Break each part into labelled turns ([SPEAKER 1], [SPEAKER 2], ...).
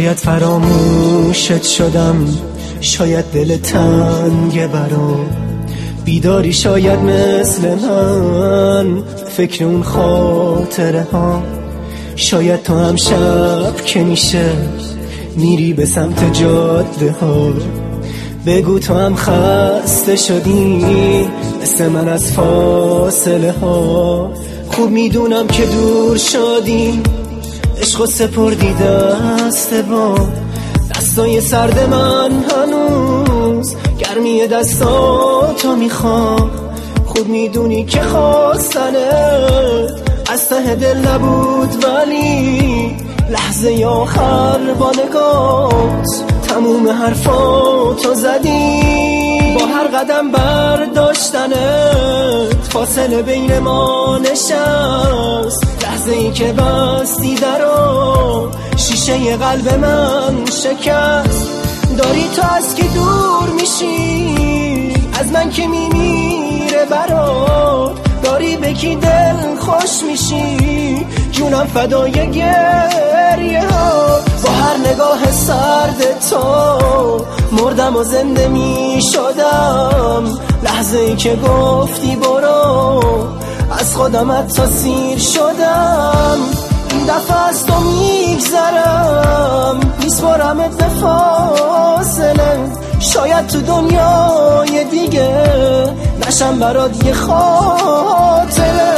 [SPEAKER 1] شاید فراموشت شدم، شاید دل تنگ برام، بیداری شاید مثل من فکر اون خاطره ها. شاید تو هم شب که میشه میری به سمت جاده ها، بگو تو هم خسته شدی مثل من از فاصله ها. خوب میدونم که دور شدی، عشق و سپردی دست با دستای سرد من، هنوز گرمی دستاتو میخوام. خوب میدونی که خواستنه از ته دل نبود، ولی لحظه آخر با نگات تموم حرفاتو زدی. با هر قدم برداشتنت فاصله بین ما نشست، لحظه ای که بستی درو شیشه قلب من شکست. داری تو از که دور میشی از من که میمیره برات، داری به کی دل خوش میشی جونم فدای گریه ها. با هر نگاه سرد تو مردم و زنده میشدم، لحظه ای که گفتی برو از خودم حتی سیر شدم. این دفعه از تو میگذرم میسپارمت به فاصله، شاید تو دنیای دیگه نشم برات یه خاطره.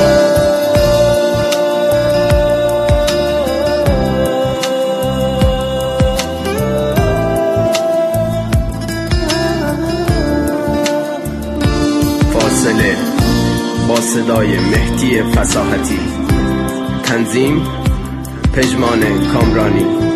[SPEAKER 2] فاصله با صدای مهدی فصاحتی، تنظیم پژمان کامرانی.